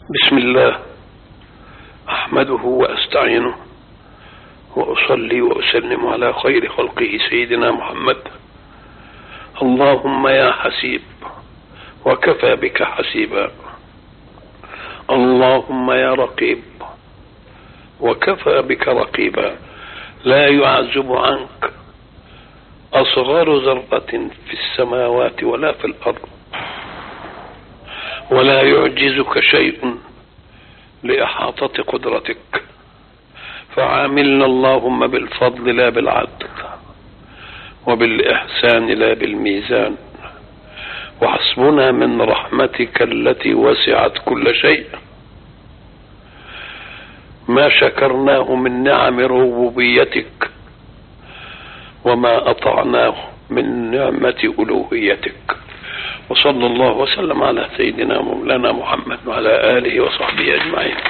بسم الله، أحمده وأستعينه وأصلي وأسلم على خير خلقه سيدنا محمد. اللهم يا حسيب وكفى بك حسيبا، اللهم يا رقيب وكفى بك رقيبا، لا يعزب عنك أصغر ذرة في السماوات ولا في الأرض، ولا يعجزك شيء لإحاطة قدرتك، فعاملنا اللهم بالفضل لا بالعدل، وبالإحسان لا بالميزان، وحسبنا من رحمتك التي وسعت كل شيء ما شكرناه من نعم ربوبيتك وما أطعناه من نعمة ألوهيتك. وصلى الله وسلم على سيدنا مولانا محمد وعلى آله وصحبه أجمعين.